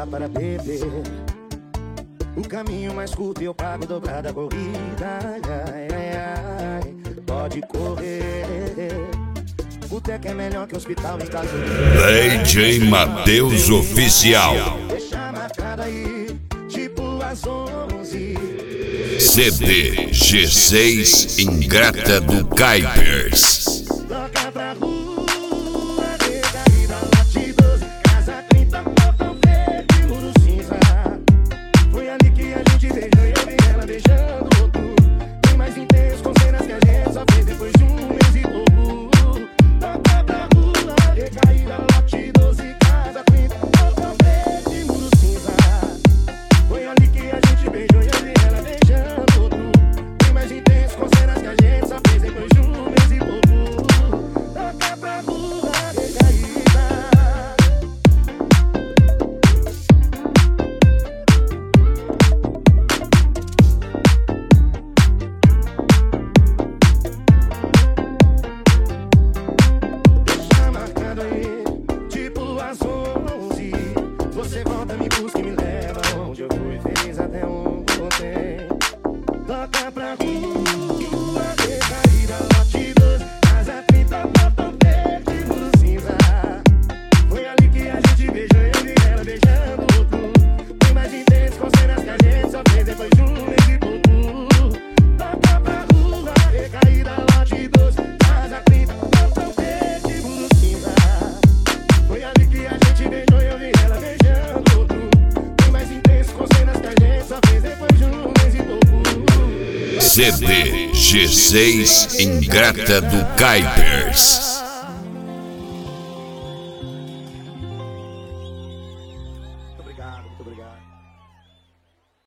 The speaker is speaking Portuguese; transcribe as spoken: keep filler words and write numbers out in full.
só para beber. O caminho mais curto e eu pago dobrada a corrida. Ai, ai, ai, ai. Pode correr. Boteco é melhor que hospital em casa. D J Matheus Oficial. Deixa marcado aí, tipo às onze. C D G seis Ingrata do Kuipers. Toca pra rua, recaída, lote doze, casa trinta, portão verde, muro cinza. Foi ali que a gente beijou e eu vi ela beijando outro. Bem mais intenso, com cenas que a gente só fez depois de um mês e pouco. Toca pra rua, recaída, lote doze, casa trinta, portão verde, muro cinza. Foi ali que a gente beijou e eu vi ela beijando outro. Bem mais intenso, com cenas que a gente só fez depois de um mês e pouco. Toca pra rua, recaída. Deixa marcado aí, tipo às onze. Você volta, me busca e me leva onde eu fui feliz até ontem. Toca pra rua, recaída, lote doze, casa trinta, portão verde, muro cinza. Foi ali que a gente beijou e eu vi ela beijando outro. Bem mais intenso, com cenas que a gente só fez depois de um mês e pouco. Toca pra rua, recaída, lote doze, casa trinta, portão verde, muro cinza. Foi ali que a gente beijou e eu vi ela beijando outro. Bem mais intenso, com cenas que a gente só fez depois de um mês e pouco. C D G seis Ingrata do Kuipers. Muito obrigado, muito obrigado.